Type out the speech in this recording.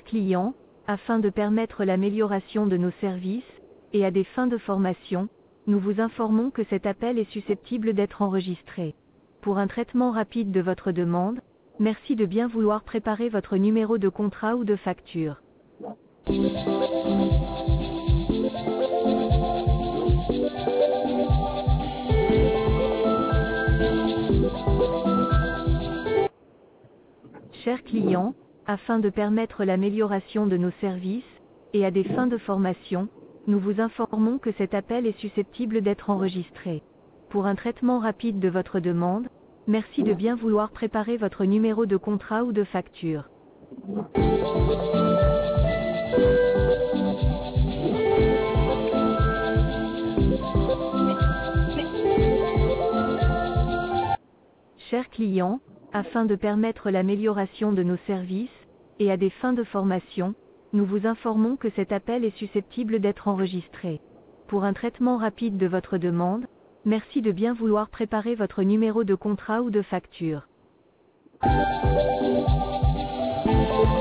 clients, afin de permettre l'amélioration de nos services, et à des fins de formation, nous vous informons que cet appel est susceptible d'être enregistré. Pour un traitement rapide de votre demande, merci de bien vouloir préparer votre numéro de contrat ou de facture. Chers clients, afin de permettre l'amélioration de nos services, et à des fins de formation, nous vous informons que cet appel est susceptible d'être enregistré. Pour un traitement rapide de votre demande, merci de bien vouloir préparer votre numéro de contrat ou de facture. Chers clients, afin de permettre l'amélioration de nos services, et à des fins de formation, nous vous informons que cet appel est susceptible d'être enregistré. Pour un traitement rapide de votre demande, merci de bien vouloir préparer votre numéro de contrat ou de facture.